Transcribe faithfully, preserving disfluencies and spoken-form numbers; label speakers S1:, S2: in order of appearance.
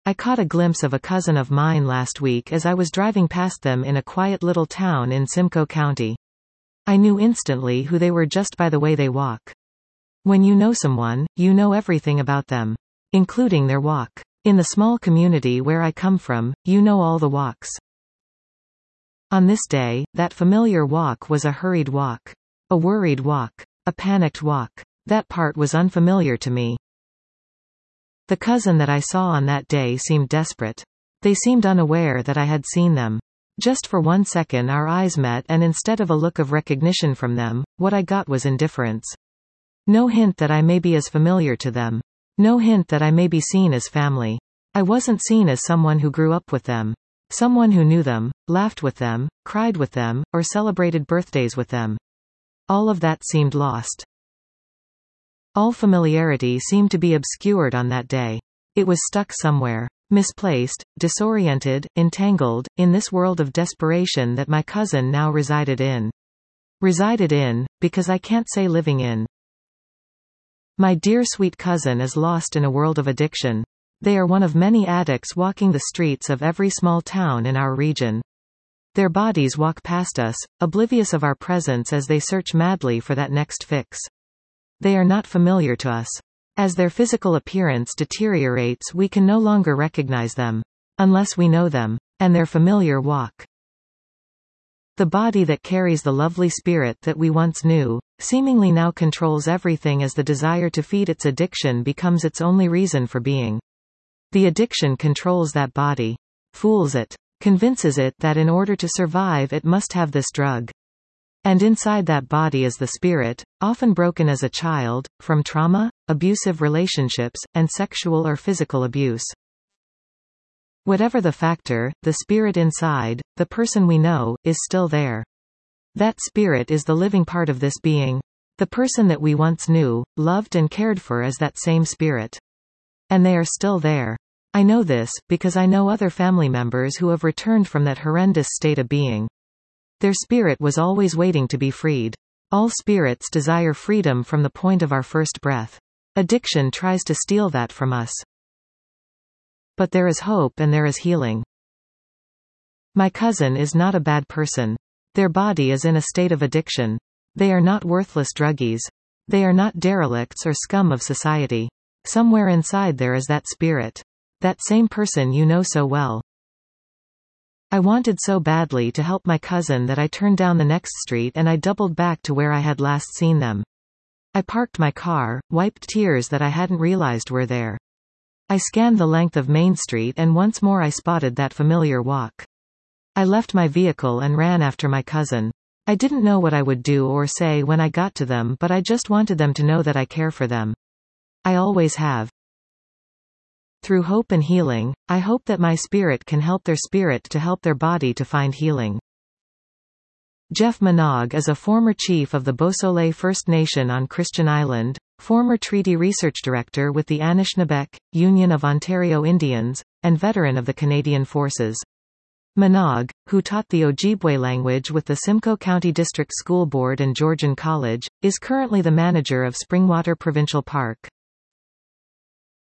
S1: I caught a glimpse of a cousin of mine last week as I was driving past them in a quiet little town in Simcoe County. I knew instantly who they were just by the way they walk. When you know someone, you know everything about them, including their walk. In the small community where I come from, you know all the walks. On this day, that familiar walk was a hurried walk. A worried walk. A panicked walk. That part was unfamiliar to me. The cousin that I saw on that day seemed desperate. They seemed unaware that I had seen them. Just for one second our eyes met, and instead of a look of recognition from them, what I got was indifference. No hint that I may be as familiar to them. No hint that I may be seen as family. I wasn't seen as someone who grew up with them. Someone who knew them, laughed with them, cried with them, or celebrated birthdays with them. All of that seemed lost. All familiarity seemed to be obscured on that day. It was stuck somewhere. Misplaced, disoriented, entangled, in this world of desperation that my cousin now resided in. Resided in, because I can't say living in. My dear sweet cousin is lost in a world of addiction. They are one of many addicts walking the streets of every small town in our region. Their bodies walk past us, oblivious of our presence as they search madly for that next fix. They are not familiar to us. As their physical appearance deteriorates, we can no longer recognize them. Unless we know them. And their familiar walk. The body that carries the lovely spirit that we once knew, seemingly now controls everything as the desire to feed its addiction becomes its only reason for being. The addiction controls that body. Fools it. Convinces it that in order to survive it must have this drug. And inside that body is the spirit, often broken as a child, from trauma, abusive relationships, and sexual or physical abuse. Whatever the factor, the spirit inside, the person we know, is still there. That spirit is the living part of this being. The person that we once knew, loved and cared for as that same spirit. And they are still there. I know this, because I know other family members who have returned from that horrendous state of being. Their spirit was always waiting to be freed. All spirits desire freedom from the point of our first breath. Addiction tries to steal that from us. But there is hope and there is healing. My cousin is not a bad person. Their body is in a state of addiction. They are not worthless druggies. They are not derelicts or scum of society. Somewhere inside there is that spirit. That same person you know so well. I wanted so badly to help my cousin that I turned down the next street and I doubled back to where I had last seen them. I parked my car, wiped tears that I hadn't realized were there. I scanned the length of Main Street and once more I spotted that familiar walk. I left my vehicle and ran after my cousin. I didn't know what I would do or say when I got to them, but I just wanted them to know that I care for them. I always have. Through hope and healing, I hope that my spirit can help their spirit to help their body to find healing. Jeff Manaug is a former chief of the Beausoleil First Nation on Christian Island, former treaty research director with the Anishinaabeg, Union of Ontario Indians, and veteran of the Canadian Forces. Manaug, who taught the Ojibwe language with the Simcoe County District School Board and Georgian College, is currently the manager of Springwater Provincial Park.